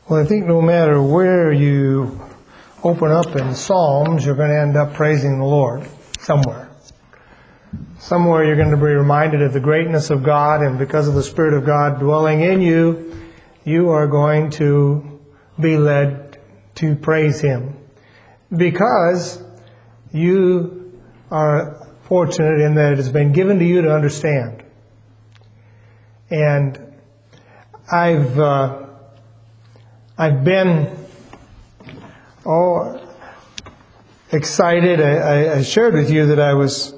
Well, I think no matter where you open up in Psalms, you're going to end up praising the Lord somewhere. Somewhere you're going to be reminded of the greatness of God, and because of the Spirit of God dwelling in you, you are going to be led to praise Him. Because you are fortunate in that it has been given to you to understand. And I've been excited. I shared with you that I was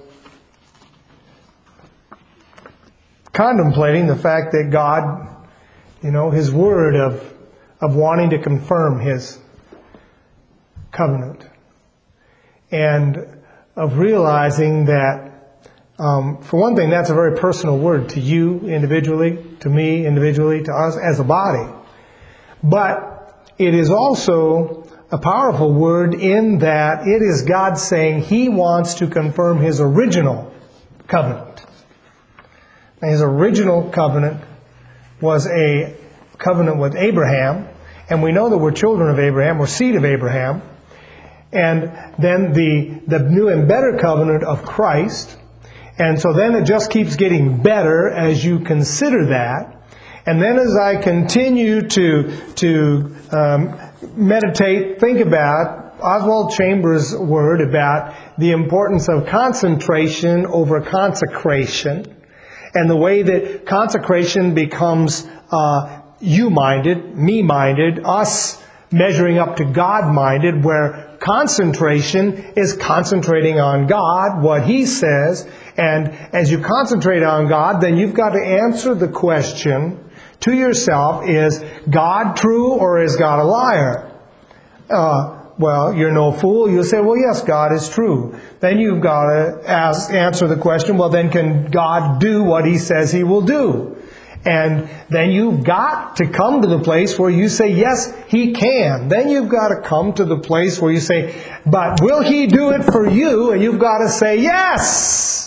contemplating the fact that God, His word of wanting to confirm His covenant, and of realizing that, for one thing, that's a very personal word to you individually, to me individually, to us as a body. But it is also a powerful word in that it is God saying He wants to confirm His original covenant. And His original covenant was a covenant with Abraham, and we know that we're children of Abraham, we're seed of Abraham. And then the new and better covenant of Christ. And so then it just keeps getting better as you consider that. And then as I continue to meditate, think about Oswald Chambers' word about the importance of concentration over consecration, and the way that consecration becomes you-minded, me-minded, us measuring up to God-minded, where concentration is concentrating on God, what He says. And as you concentrate on God, then you've got to answer the question to yourself, is God true or is God a liar? Well, you're no fool. You'll say, well, yes, God is true. Then you've got to answer the question, well, then can God do what He says He will do? And then you've got to come to the place where you say, yes, He can. Then you've got to come to the place where you say, but will He do it for you? And you've got to say, yes.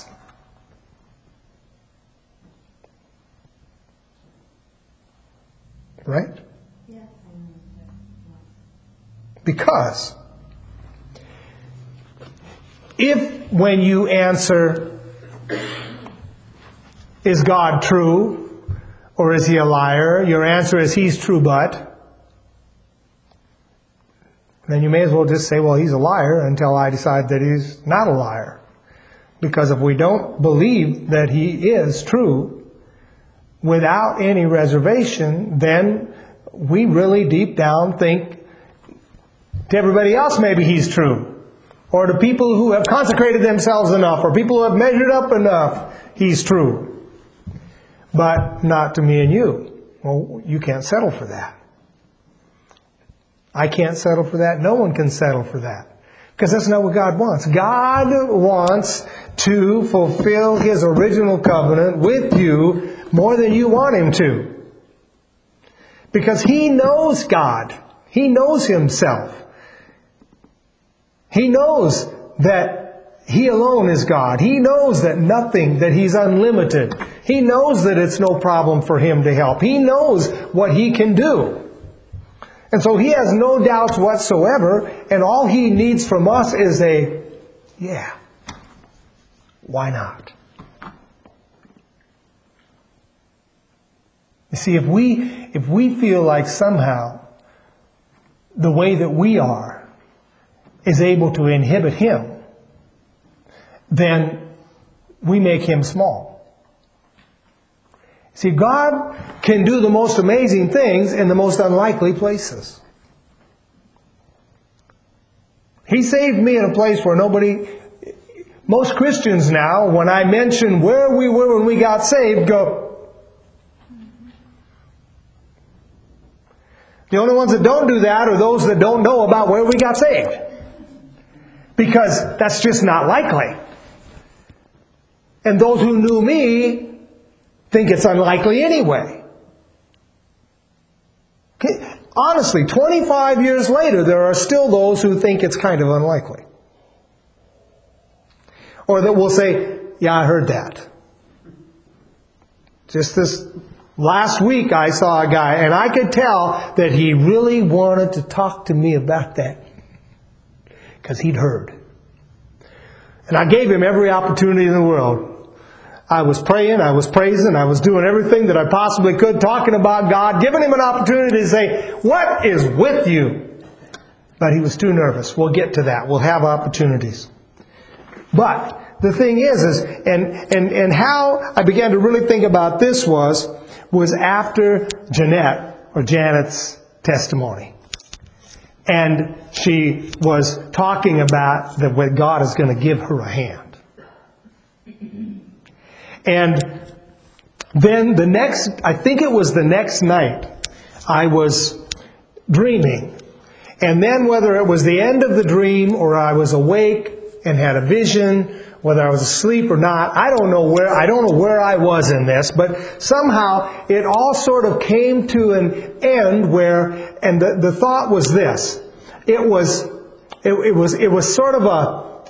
Right? Because if when you answer, is God true? Or is He a liar? Your answer is He's true, but. Then you may as well just say, well, He's a liar until I decide that He's not a liar. Because if we don't believe that He is true without any reservation, then we really deep down think to everybody else maybe He's true. Or to people who have consecrated themselves enough, or people who have measured up enough, He's true. But not to me and you. Well, you can't settle for that. I can't settle for that. No one can settle for that. Because that's not what God wants. God wants to fulfill His original covenant with you more than you want Him to. Because He knows God. He knows Himself. He knows that He alone is God. He knows that He's unlimited. He knows that it's no problem for Him to help. He knows what He can do. And so He has no doubts whatsoever, and all He needs from us is yeah, why not? You see, if we feel like somehow the way that we are is able to inhibit Him, then we make Him small. See, God can do the most amazing things in the most unlikely places. He saved me in a place where most Christians now, when I mention where we were when we got saved, go. The only ones that don't do that are those that don't know about where we got saved. Because that's just not likely. And those who knew me think it's unlikely anyway. Honestly, 25 years later, there are still those who think it's kind of unlikely. Or that will say, yeah, I heard that. Just this Last week I saw a guy, and I could tell that he really wanted to talk to me about that. Because he'd heard. And I gave him every opportunity in the world. I was praying, I was praising, I was doing everything that I possibly could, talking about God, giving him an opportunity to say, what is with you? But he was too nervous. We'll get to that. We'll have opportunities. But the thing is and how I began to really think about this was after Janet's testimony. And she was talking about that when God is going to give her a hand. And then I think it was the next night, I was dreaming. And then whether it was the end of the dream or I was awake and had a vision, whether I was asleep or not, I don't know where I was in this, but somehow it all sort of came to an end where, and the thought was this. It was sort of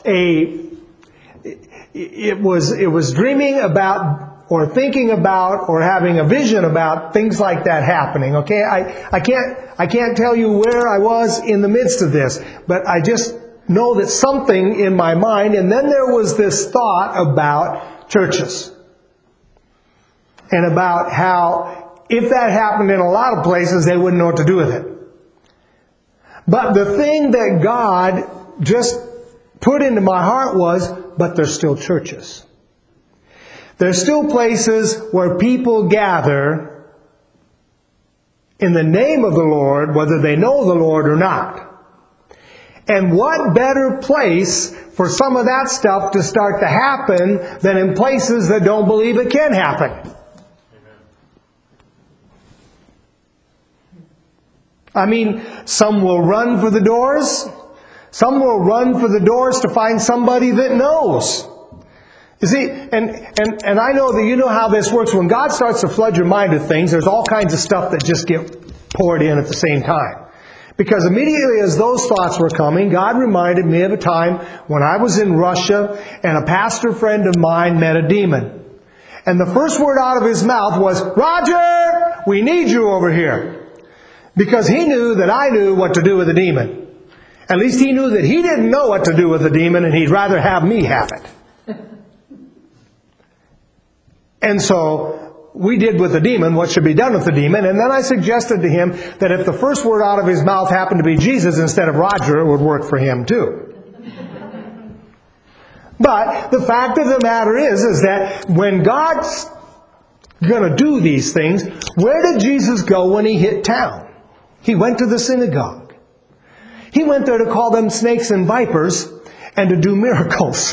it was dreaming about or thinking about or having a vision about things like that happening. Okay, I can't tell you where I was in the midst of this, but I just know that something in my mind, and then there was this thought about churches and about how if that happened in a lot of places, they wouldn't know what to do with it. But the thing that God just put into my heart was, but there's still churches. There's still places where people gather in the name of the Lord, whether they know the Lord or not. And what better place for some of that stuff to start to happen than in places that don't believe it can happen? I mean, some will run for the doors. Some will run for the doors to find somebody that knows. You see, and I know that you know how this works. When God starts to flood your mind with things, there's all kinds of stuff that just get poured in at the same time. Because immediately as those thoughts were coming, God reminded me of a time when I was in Russia and a pastor friend of mine met a demon. And the first word out of his mouth was, "Roger, we need you over here." Because he knew that I knew what to do with the demon. At least he knew that he didn't know what to do with the demon, and he'd rather have me have it. And so we did with the demon what should be done with the demon. And then I suggested to him that if the first word out of his mouth happened to be Jesus instead of Roger, it would work for him too. But the fact of the matter is that when God's going to do these things, where did Jesus go when he hit town? He went to the synagogue. He went there to call them snakes and vipers and to do miracles.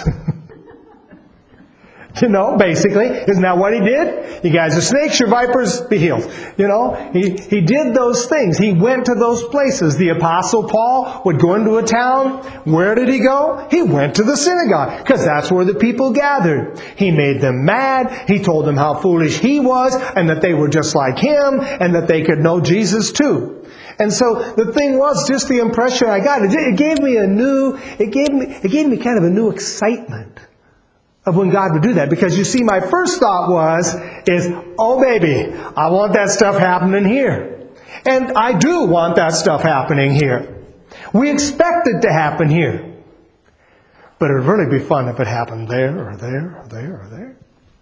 You know, basically. Isn't that what he did? You guys are snakes, you're vipers, be healed. You know, he did those things. He went to those places. The Apostle Paul would go into a town. Where did he go? He went to the synagogue, because that's where the people gathered. He made them mad. He told them how foolish he was, and that they were just like him, and that they could know Jesus too. And so the thing was, just the impression I got, it gave me kind of a new excitement of when God would do that. Because you see, my first thought is, oh baby, I want that stuff happening here. And I do want that stuff happening here. We expect it to happen here. But it would really be fun if it happened there, or there, or there, or there.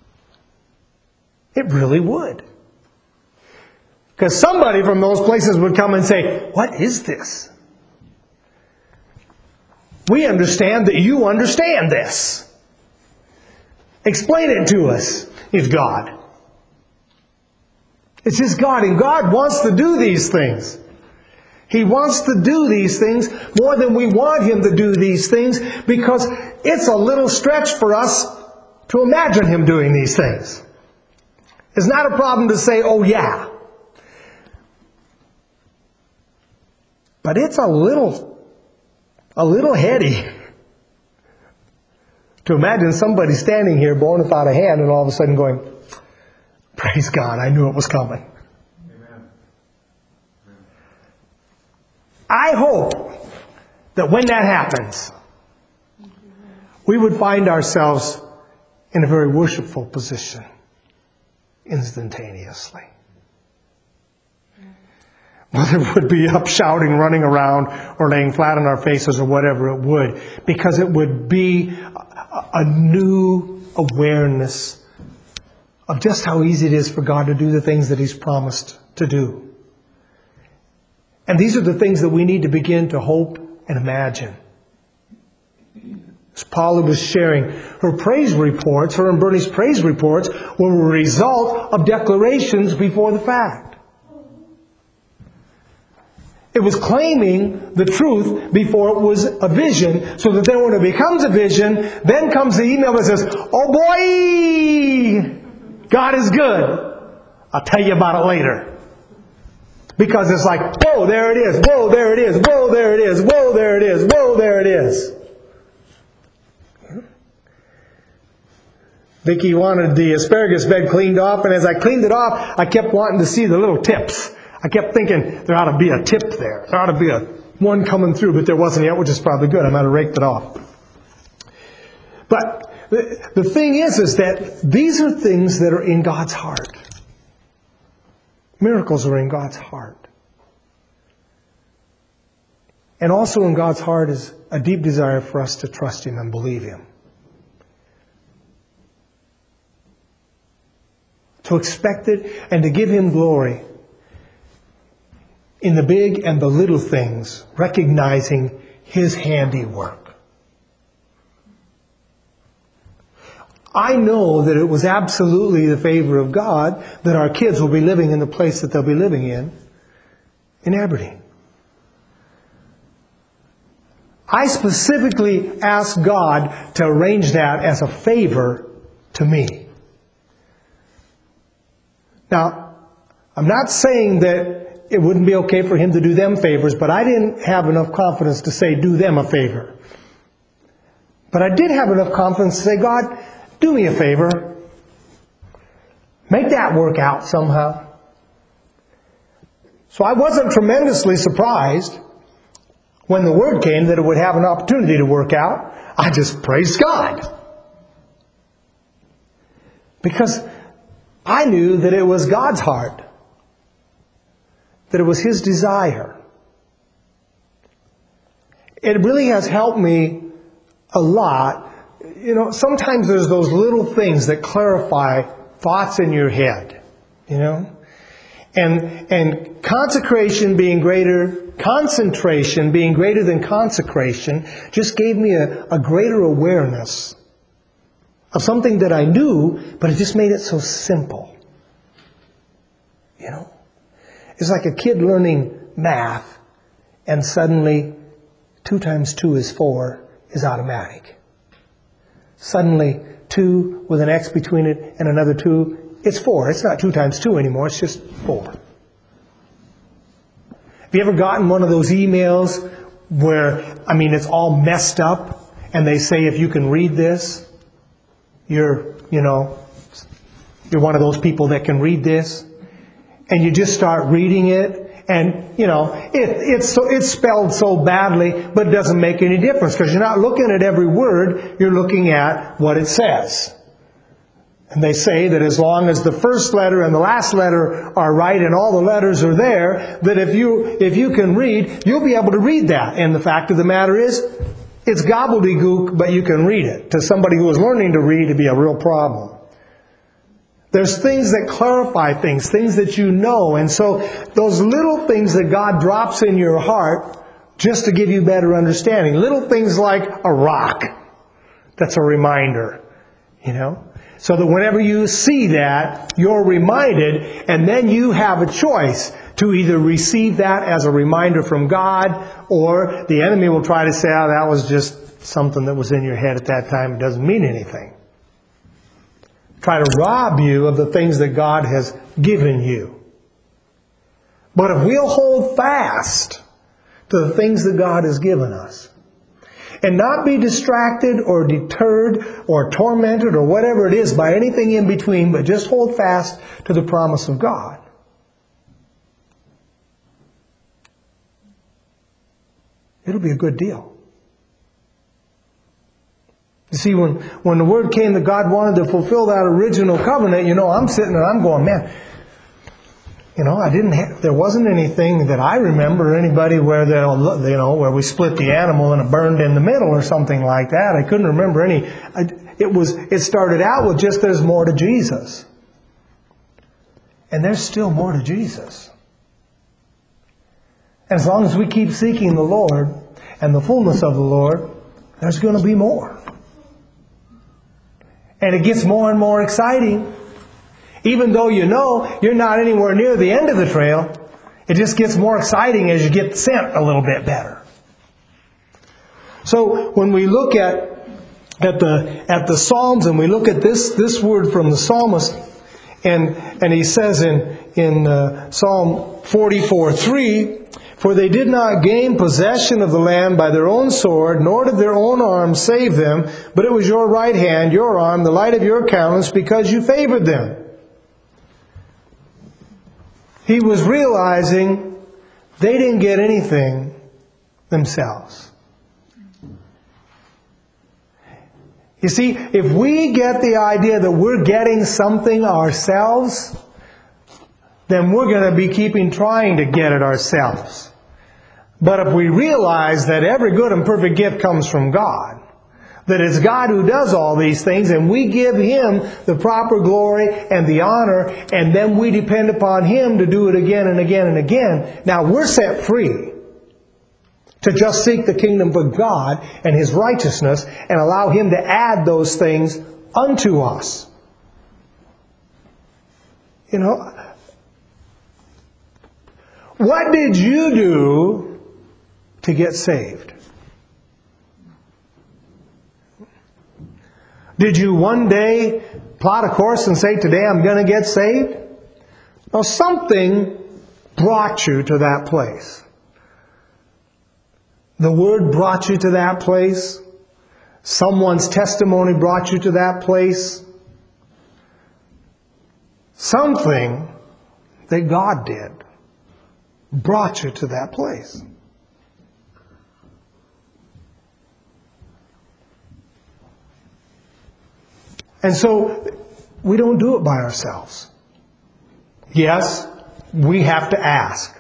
It really would. Because somebody from those places would come and say, what is this? We understand that you understand this. Explain it to us. It's God. It's just God. And God wants to do these things. He wants to do these things more than we want Him to do these things, because it's a little stretch for us to imagine Him doing these things. It's not a problem to say, oh yeah. But it's a little heady to imagine somebody standing here blowing without a hand and all of a sudden going, praise God, I knew it was coming. Amen. I hope that when that happens, we would find ourselves in a very worshipful position instantaneously. whether it would be up shouting, running around, or laying flat on our faces, or whatever it would, because it would be a new awareness of just how easy it is for God to do the things that He's promised to do. And these are the things that we need to begin to hope and imagine. As Paula was sharing, her praise reports, her and Bernie's praise reports, were a result of declarations before the fact. It was claiming the truth before it was a vision, so that then when it becomes a vision, then comes the email that says, "Oh boy, God is good. I'll tell you about it later." Because it's like, whoa, there it is, whoa, there it is, whoa, there it is, whoa, there it is, whoa, there it is. Vicki wanted the asparagus bed cleaned off, and as I cleaned it off, I kept wanting to see the little tips. I kept thinking there ought to be a tip there. There ought to be one coming through, but there wasn't yet, which is probably good. I might have raked it off. But the thing is that these are things that are in God's heart. Miracles are in God's heart. And also in God's heart is a deep desire for us to trust Him and believe Him. To expect it and to give Him glory in the big and the little things, recognizing His handiwork. I know that it was absolutely the favor of God that our kids will be living in the place that they'll be living in Aberdeen. I specifically asked God to arrange that as a favor to me. Now, I'm not saying that it wouldn't be okay for Him to do them favors, but I didn't have enough confidence to say, do them a favor. But I did have enough confidence to say, God, do me a favor. Make that work out somehow. So I wasn't tremendously surprised when the word came that it would have an opportunity to work out. I just praised God. Because I knew that it was God's heart. That it was His desire. It really has helped me a lot. You know, sometimes there's those little things that clarify thoughts in your head. You know? And concentration being greater than consecration just gave me a greater awareness of something that I knew, but it just made it so simple. You know? It's like a kid learning math, and suddenly 2 times 2 is 4 is automatic. Suddenly 2 with an X between it and another 2, it's 4. It's not 2 times 2 anymore, it's just 4. Have you ever gotten one of those emails where, it's all messed up, and they say if you can read this, you're one of those people that can read this? And you just start reading it, and it's spelled so badly, but it doesn't make any difference because you're not looking at every word, you're looking at what it says. And they say that as long as the first letter and the last letter are right and all the letters are there, that if you can read, you'll be able to read that. And the fact of the matter is, it's gobbledygook, but you can read it. To somebody who is learning to read, it'd be a real problem. There's things that clarify things that you know. And so those little things that God drops in your heart just to give you better understanding. Little things like a rock. That's a reminder. So that whenever you see that, you're reminded, and then you have a choice to either receive that as a reminder from God, or the enemy will try to say, that was just something that was in your head at that time. It doesn't mean anything. Try to rob you of the things that God has given you. But if we'll hold fast to the things that God has given us, and not be distracted or deterred or tormented or whatever it is by anything in between, but just hold fast to the promise of God, it'll be a good deal. You see, when the word came that God wanted to fulfill that original covenant, I'm sitting and I'm going, man, there wasn't anything that I remember, anybody where where we split the animal and it burned in the middle or something like that. I couldn't remember any. It started out with just there's more to Jesus. And there's still more to Jesus. And as long as we keep seeking the Lord and the fullness of the Lord, there's going to be more. And it gets more and more exciting. Even though you're not anywhere near the end of the trail, it just gets more exciting as you get sent a little bit better. So when we look at the Psalms and we look at this word from the psalmist, and he says in Psalm 44:3, "For they did not gain possession of the land by their own sword, nor did their own arm save them, but it was your right hand, your arm, the light of your countenance, because you favored them." He was realizing they didn't get anything themselves. You see, if we get the idea that we're getting something ourselves, then we're going to be trying to get it ourselves. But if we realize that every good and perfect gift comes from God, that it's God who does all these things, and we give Him the proper glory and the honor, and then we depend upon Him to do it again and again and again. Now we're set free to just seek the kingdom of God and His righteousness and allow Him to add those things unto us. What did you do to get saved? Did you one day plot a course and say, today I'm going to get saved? No, something brought you to that place. The Word brought you to that place. Someone's testimony brought you to that place. Something that God did brought you to that place. And so, we don't do it by ourselves. Yes, we have to ask.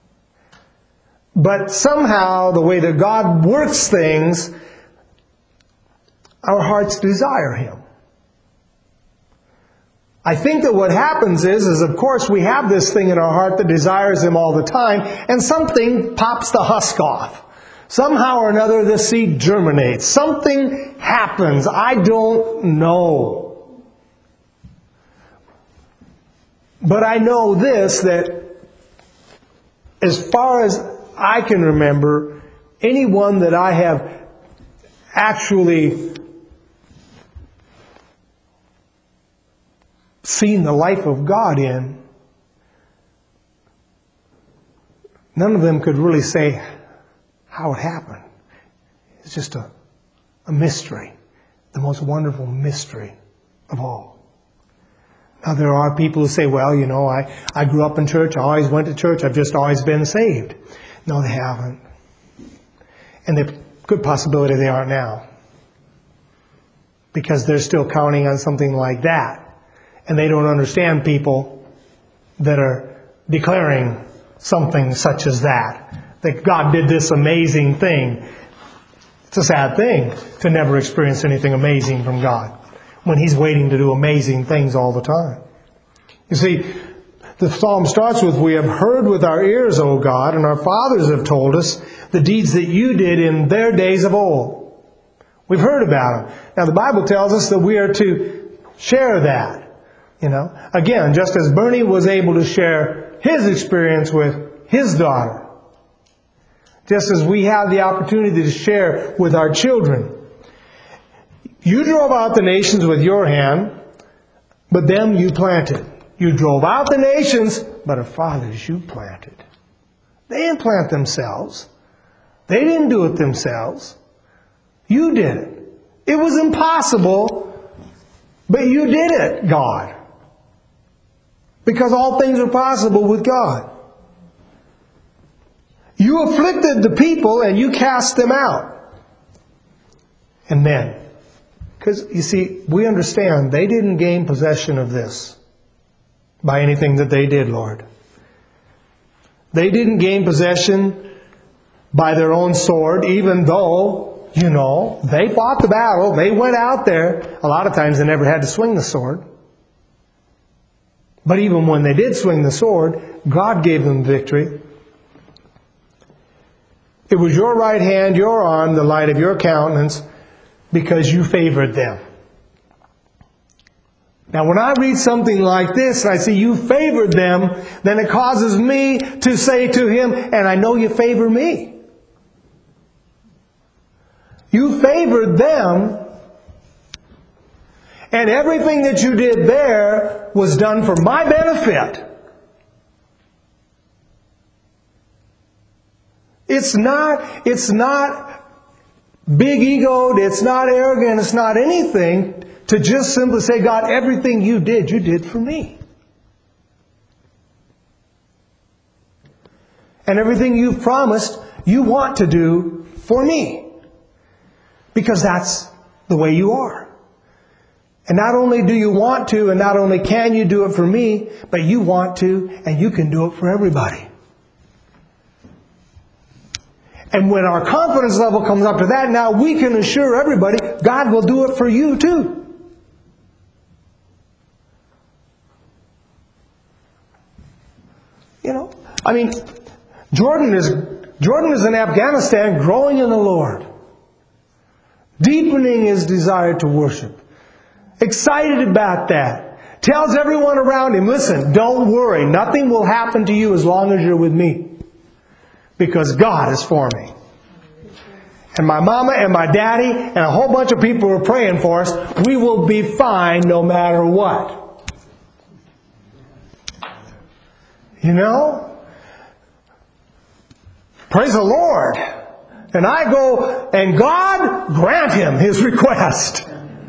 But somehow, the way that God works things, our hearts desire Him. I think that what happens is of course we have this thing in our heart that desires Him all the time, and something pops the husk off. Somehow or another, the seed germinates. Something happens. I don't know. But I know this, that as far as I can remember, anyone that I have actually seen the life of God in, none of them could really say how it happened. It's just a mystery. The most wonderful mystery of all. Now there are people who say, well, I grew up in church, I always went to church, I've just always been saved. No, they haven't. And there's good possibility they aren't now. Because they're still counting on something like that. And they don't understand people that are declaring something such as that God did this amazing thing. It's a sad thing to never experience anything amazing from God when He's waiting to do amazing things all the time. You see, the psalm starts with, "We have heard with our ears, O God, and our fathers have told us the deeds that you did in their days of old." We've heard about them. Now the Bible tells us that we are to share that. Again, just as Bernie was able to share his experience with his daughter. Just as we have the opportunity to share with our children. You drove out the nations with your hand, but them you planted. You drove out the nations, but our fathers you planted. They didn't plant themselves. They didn't do it themselves. You did it. It was impossible, but you did it, God. Because all things are possible with God. You afflicted the people and you cast them out. And then, because you see, we understand they didn't gain possession of this by anything that they did, Lord. They didn't gain possession by their own sword, even though, they fought the battle. They went out there. A lot of times they never had to swing the sword. But even when they did swing the sword, God gave them victory. It was your right hand, your arm, the light of your countenance, because you favored them. Now, when I read something like this, and I see you favored them, then it causes me to say to Him, and I know you favor me. You favored them, and everything that you did there was done for my benefit. It's not big egoed, it's not arrogant, it's not anything to just simply say, God, everything you did for me. And everything you've promised, you want to do for me. Because that's the way you are. And not only do you want to, and not only can you do it for me, but you want to, and you can do it for everybody. And when our confidence level comes up to that, now we can assure everybody, God will do it for you too. Jordan is in Afghanistan growing in the Lord. Deepening his desire to worship. Excited about that. Tells everyone around him, listen, don't worry. Nothing will happen to you as long as you're with me. Because God is for me. And my mama and my daddy and a whole bunch of people are praying for us. We will be fine no matter what. Praise the Lord. And I go, and God grant him his request.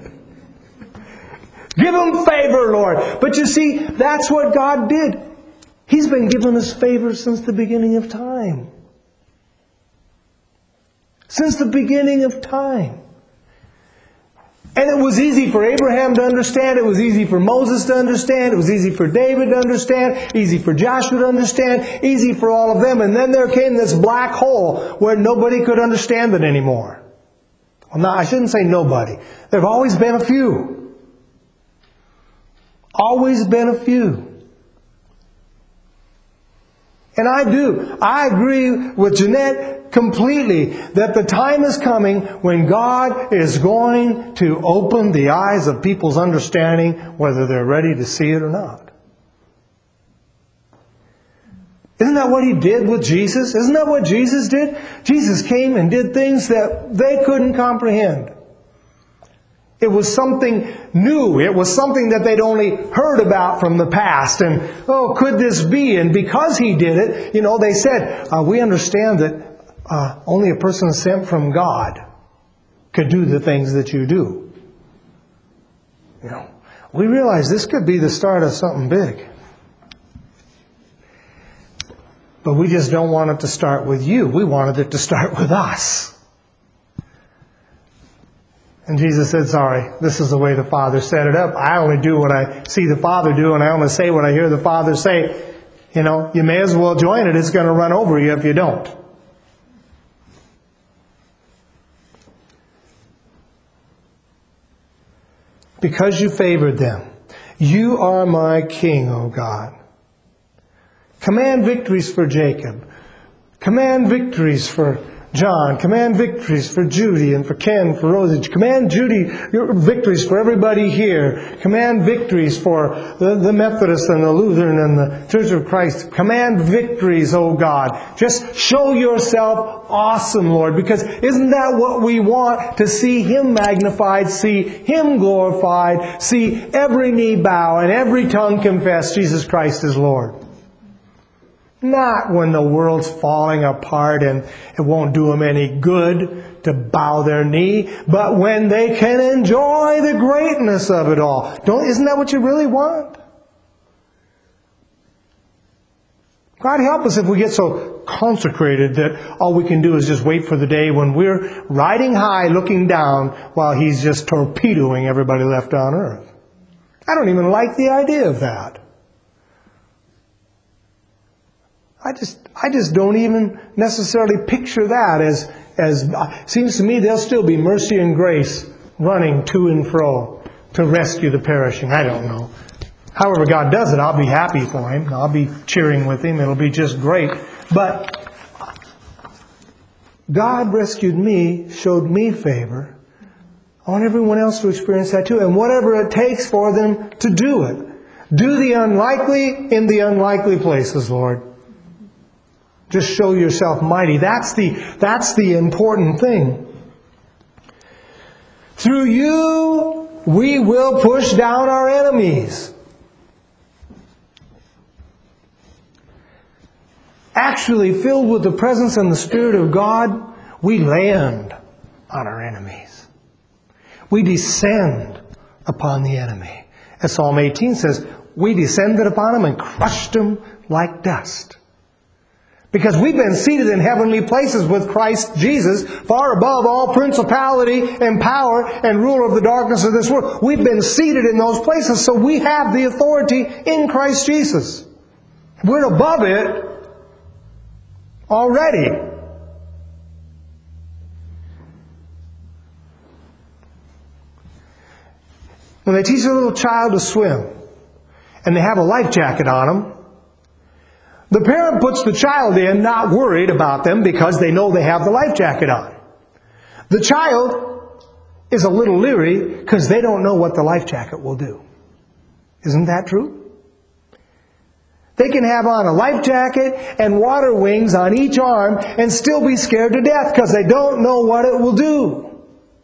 Give him favor, Lord. But you see, that's what God did. He's been giving us favor since the beginning of time. Since the beginning of time. And it was easy for Abraham to understand. It was easy for Moses to understand. It was easy for David to understand. Easy for Joshua to understand. Easy for all of them. And then there came this black hole where nobody could understand it anymore. Well, no, I shouldn't say nobody. There have always been a few. Always been a few. And I agree with Jeanette completely that the time is coming when God is going to open the eyes of people's understanding whether they're ready to see it or not. Isn't that what He did with Jesus? Isn't that what Jesus did? Jesus came and did things that they couldn't comprehend. It was something new. It was something that they'd only heard about from the past. And, could this be? And because He did it, they said, we understand that only a person sent from God could do the things that you do. We realize this could be the start of something big. But we just don't want it to start with you. We wanted it to start with us. And Jesus said, sorry, this is the way the Father set it up. I only do what I see the Father do, and I only say what I hear the Father say. You may as well join it. It's going to run over you if you don't. Because you favored them. You are my King, O God. Command victories for Jacob. Command victories for John. Command victories for Judy and for Ken, for Rosie. Command victories for everybody here. Command victories for the Methodist and the Lutheran and the Church of Christ. Command victories, oh God. Just show yourself awesome, Lord, because isn't that what we want? To see Him magnified, see Him glorified, see every knee bow and every tongue confess Jesus Christ is Lord. Not when the world's falling apart and it won't do them any good to bow their knee, but when they can enjoy the greatness of it all. Isn't that what you really want? God help us if we get so consecrated that all we can do is just wait for the day when we're riding high looking down while He's just torpedoing everybody left on earth. I don't even like the idea of that. I just don't even necessarily picture that as seems to me there'll still be mercy and grace running to and fro to rescue the perishing. I don't know. However God does it, I'll be happy for Him. I'll be cheering with Him. It'll be just great. But God rescued me, showed me favor. I want everyone else to experience that too. And whatever it takes for them to do it. Do the unlikely in the unlikely places, Lord. Just show yourself mighty. That's the important thing. Through you, we will push down our enemies. Actually, filled with the presence and the Spirit of God, we land on our enemies. We descend upon the enemy. As Psalm 18 says, we descended upon him and crushed him like dust. Because we've been seated in heavenly places with Christ Jesus, far above all principality and power and rule of the darkness of this world. We've been seated in those places, so we have the authority in Christ Jesus. We're above it already. When they teach a little child to swim, and they have a life jacket on them, the parent puts the child in, not worried about them because they know they have the life jacket on. The child is a little leery because they don't know what the life jacket will do. Isn't that true? They can have on a life jacket and water wings on each arm and still be scared to death because they don't know what it will do.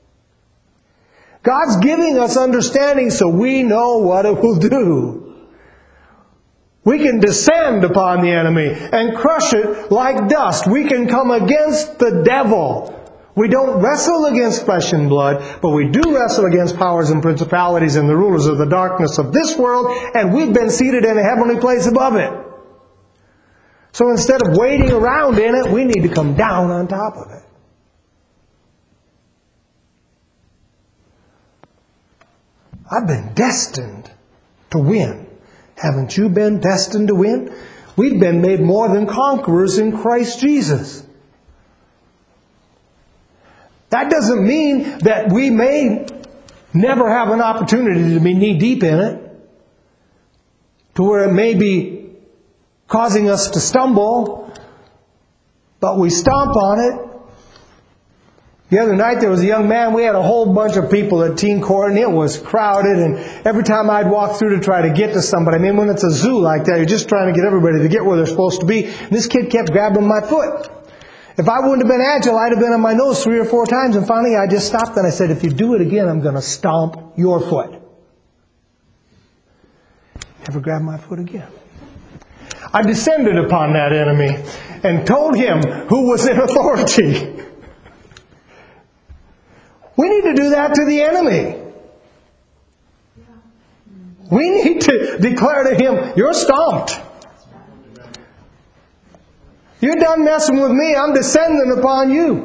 God's giving us understanding so we know what it will do. We can descend upon the enemy and crush it like dust. We can come against the devil. We don't wrestle against flesh and blood, but we do wrestle against powers and principalities and the rulers of the darkness of this world, and we've been seated in a heavenly place above it. So instead of waiting around in it, we need to come down on top of it. I've been destined to win. Haven't you been destined to win? We've been made more than conquerors in Christ Jesus. That doesn't mean that we may never have an opportunity to be knee-deep in it, to where it may be causing us to stumble, but we stomp on it. The other night there was a young man, we had a whole bunch of people at teen court and it was crowded, and every time I'd walk through to try to get to somebody, I mean when it's a zoo like that, you're just trying to get everybody to get where they're supposed to be, and this kid kept grabbing my foot. If I wouldn't have been agile, I'd have been on my nose 3 or 4 times, and finally I just stopped and I said, if you do it again, I'm going to stomp your foot. Never grabbed my foot again. I descended upon that enemy and told him who was in authority. We need to do that to the enemy. We need to declare to him, you're stomped. You're done messing with me. I'm descending upon you.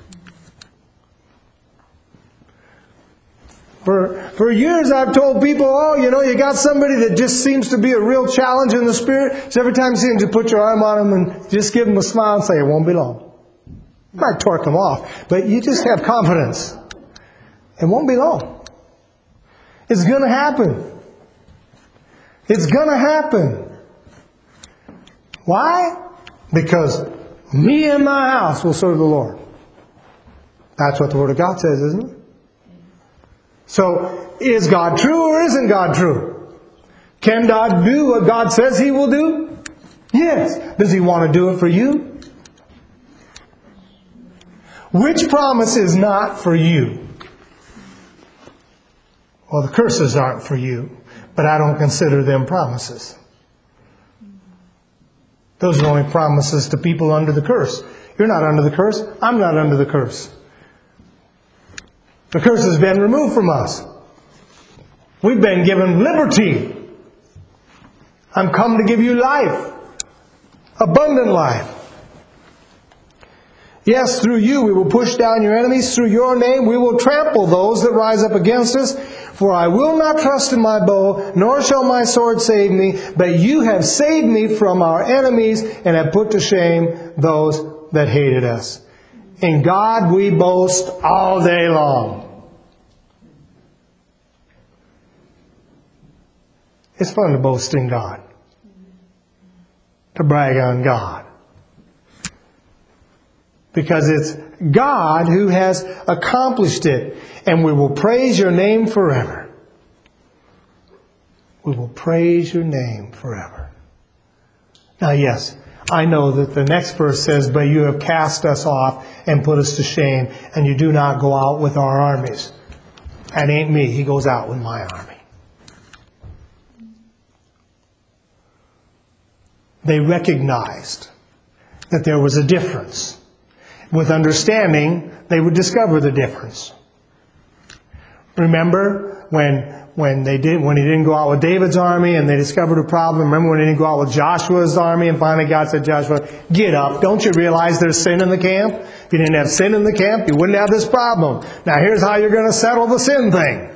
For years I've told people, you got somebody that just seems to be a real challenge in the spirit. So every time you see them, just put your arm on them and just give them a smile and say, it won't be long. You might torque them off, but you just have confidence. It won't be long. It's going to happen. It's going to happen. Why? Because me and my house will serve the Lord. That's what the Word of God says, isn't it? So, is God true or isn't God true? Can God do what God says He will do? Yes. Does He want to do it for you? Which promise is not for you? Well, the curses aren't for you, but I don't consider them promises. Those are only promises to people under the curse. You're not under the curse. I'm not under the curse. The curse has been removed from us. We've been given liberty. I'm come to give you life. Abundant life. Yes, through you we will push down your enemies. Through your name we will trample those that rise up against us. For I will not trust in my bow, nor shall my sword save me, but you have saved me from our enemies and have put to shame those that hated us. In God we boast all day long. It's fun to boast in God, to brag on God. Because it's God who has accomplished it. And we will praise your name forever. We will praise your name forever. Now, yes, I know that the next verse says, but you have cast us off and put us to shame, and you do not go out with our armies. That ain't me. He goes out with my army. They recognized that there was a difference. With understanding, they would discover the difference. Remember when he didn't go out with David's army and they discovered a problem? Remember when he didn't go out with Joshua's army and finally God said, Joshua, get up. Don't you realize there's sin in the camp? If you didn't have sin in the camp, you wouldn't have this problem. Now here's how you're going to settle the sin thing.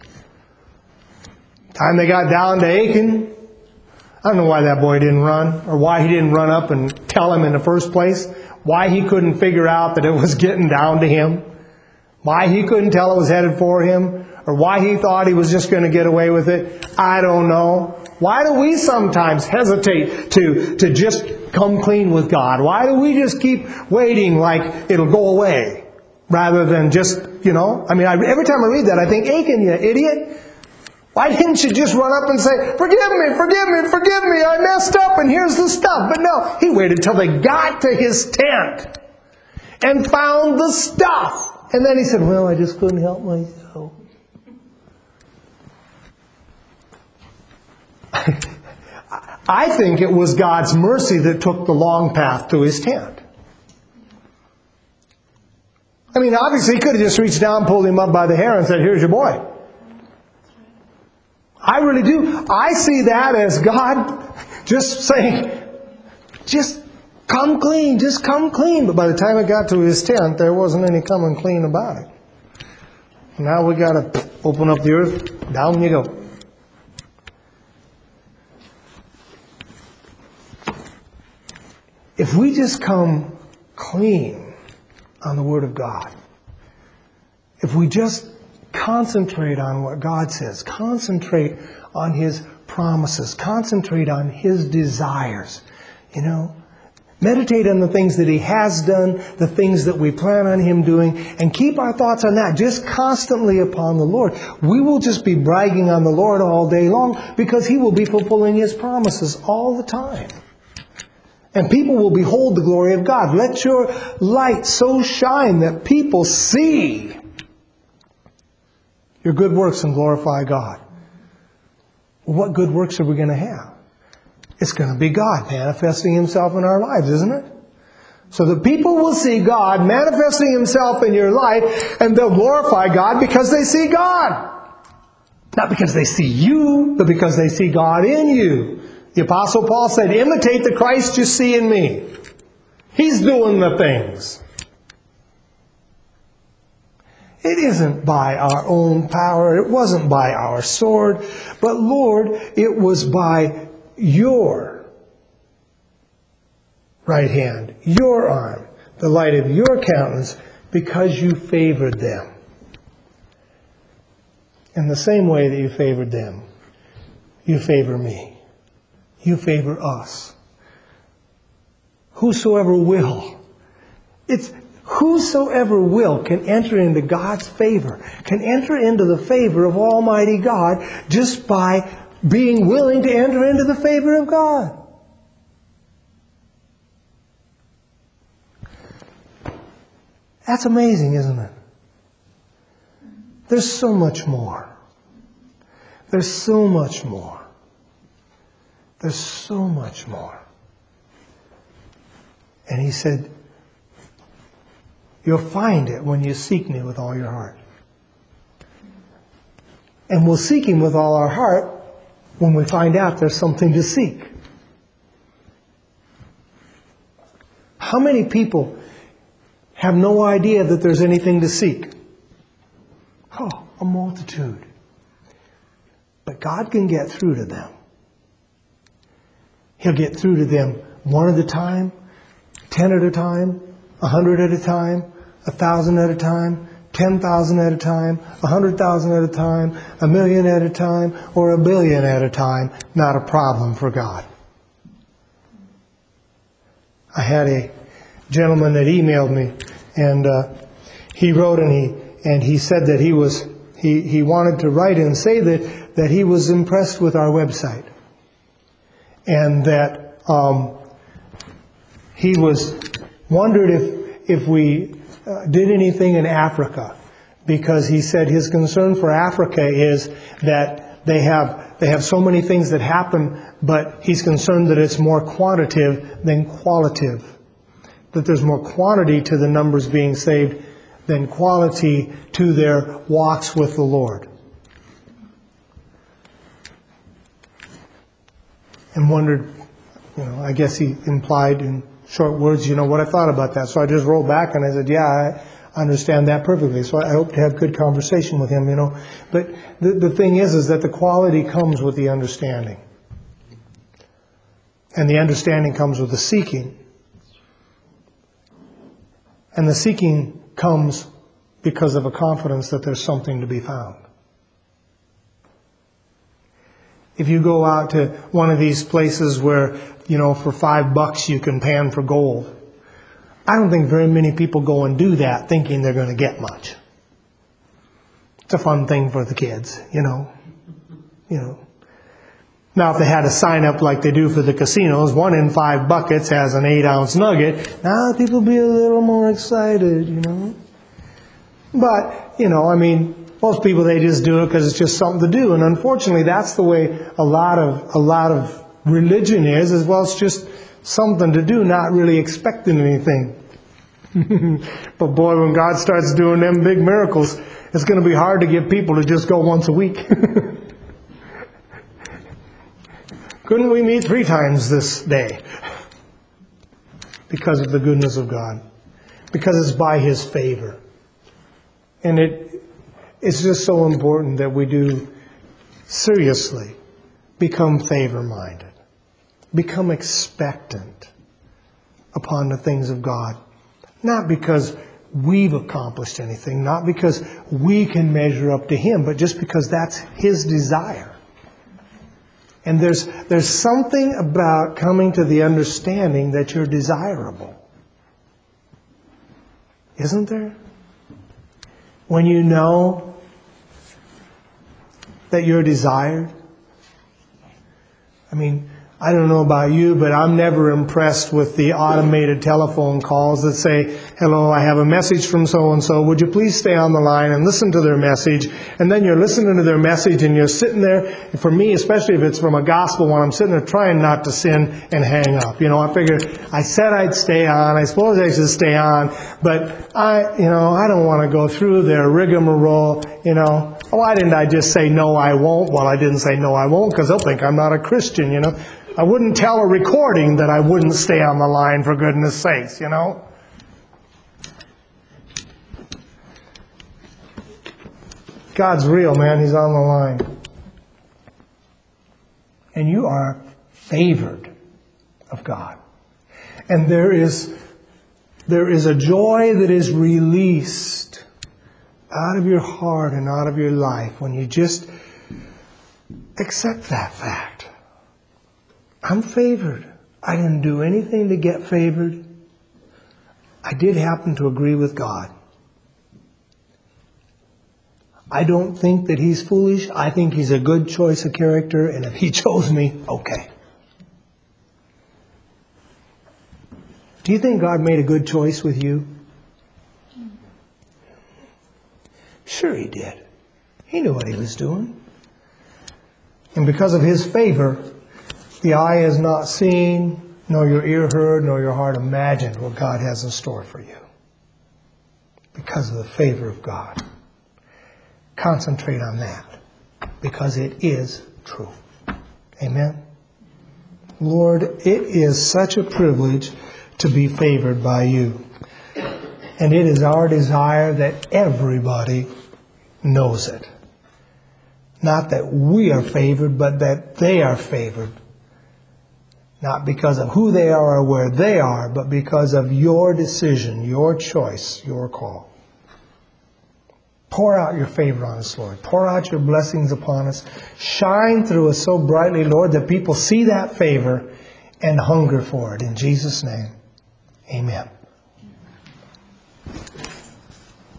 Time they got down to Achan, I don't know why that boy didn't run, or why he didn't run up and tell him in the first place. Why he couldn't figure out that it was getting down to him. Why he couldn't tell it was headed for him. Or why he thought he was just going to get away with it. I don't know. Why do we sometimes hesitate to just come clean with God? Why do we just keep waiting like it'll go away? Rather than just, every time I read that I think, Achan, you idiot. Why didn't you just run up and say, forgive me, forgive me, forgive me, I messed up and here's the stuff. But no, he waited till they got to his tent and found the stuff. And then he said, well, I just couldn't help myself. I think it was God's mercy that took the long path to his tent. Obviously he could have just reached down, pulled him up by the hair and said, here's your boy. I really do. I see that as God just saying, just come clean, just come clean. But by the time it got to his tent, there wasn't any coming clean about it. Now we got to open up the earth, down you go. If we just come clean on the Word of God, if we just concentrate on what God says, concentrate on His promises, concentrate on His desires, meditate on the things that He has done, the things that we plan on Him doing, and keep our thoughts on that just constantly upon the Lord. We will just be bragging on the Lord all day long because He will be fulfilling His promises all the time. And people will behold the glory of God. Let your light so shine that people see your good works and glorify God. Well, what good works are we going to have? It's going to be God manifesting Himself in our lives, isn't it? So the people will see God manifesting Himself in your life, and they'll glorify God because they see God. Not because they see you, but because they see God in you. The Apostle Paul said, imitate the Christ you see in me. He's doing the things. It isn't by our own power. It wasn't by our sword. But Lord, it was by your right hand, your arm, the light of your countenance, because you favored them. In the same way that you favored them, you favor me. You favor us. Whosoever will. It's whosoever will can enter into God's favor, can enter into the favor of Almighty God just by being willing to enter into the favor of God. That's amazing, isn't it? There's so much more. There's so much more. There's so much more. And He said, you'll find it when you seek me with all your heart. And we'll seek Him with all our heart when we find out there's something to seek. How many people have no idea that there's anything to seek? Oh, a multitude. But God can get through to them. He'll get through to them one at a time, 10 at a time, 100 at a time, 1,000 at a time, 10,000 at a time, 100,000 at a time, 1,000,000 at a time, or 1,000,000,000 at a time. Not a problem for God. I had a gentleman that emailed me, and he wrote and he said that he wanted to write and say that he was impressed with our website, and that he was wondered if we did anything in Africa, because he said his concern for Africa is that they have so many things that happen, but he's concerned that it's more quantitative than qualitative, that there's more quantity to the numbers being saved than quality to their walks with the Lord. And wondered, I guess he implied in short words, what I thought about that. So I just wrote back and I said, yeah, I understand that perfectly. So I hope to have good conversation with him, But the thing is that the quality comes with the understanding. And the understanding comes with the seeking. And the seeking comes because of a confidence that there's something to be found. If you go out to one of these places where, for $5 you can pan for gold, I don't think very many people go and do that thinking they're going to get much. It's a fun thing for the kids, Now, if they had a sign up like they do for the casinos, 1 in 5 buckets has an 8-ounce nugget, now people be a little more excited, But, most people, they just do it because it's just something to do. And unfortunately, that's the way a lot of religion is well, it's just something to do, not really expecting anything. But boy, when God starts doing them big miracles, it's going to be hard to get people to just go once a week. Couldn't we meet 3 times this day? Because of the goodness of God. Because it's by His favor. And it's just so important that we do seriously become favor-minded. Become expectant upon the things of God. Not because we've accomplished anything, not because we can measure up to Him, but just because that's His desire. And there's something about coming to the understanding that you're desirable. Isn't there? When you know that you're desired. I don't know about you, but I'm never impressed with the automated telephone calls that say, hello, I have a message from so-and-so. Would you please stay on the line and listen to their message? And then you're listening to their message and you're sitting there. For me, especially if it's from a gospel one, I'm sitting there trying not to sin and hang up. I figured I said I'd stay on. I suppose I should stay on. But I don't want to go through their rigmarole, Why didn't I just say, no, I won't? Well, I didn't say, no, I won't, because they'll think I'm not a Christian, I wouldn't tell a recording that I wouldn't stay on the line, for goodness sakes, God's real, man. He's on the line. And you are favored of God. And there is a joy that is released out of your heart and out of your life when you just accept that fact. I'm favored. I didn't do anything to get favored. I did happen to agree with God. I don't think that He's foolish. I think He's a good choice of character, and if He chose me, okay. Do you think God made a good choice with you? Sure He did. He knew what He was doing. And because of His favor, the eye has not seen, nor your ear heard, nor your heart imagined what God has in store for you. Because of the favor of God. Concentrate on that. Because it is true. Amen? Lord, it is such a privilege to be favored by You. And it is our desire that everybody knows it. Not that we are favored, but that they are favored. Not because of who they are or where they are, but because of your decision, your choice, your call. Pour out your favor on us, Lord. Pour out your blessings upon us. Shine through us so brightly, Lord, that people see that favor and hunger for it. In Jesus' name, amen.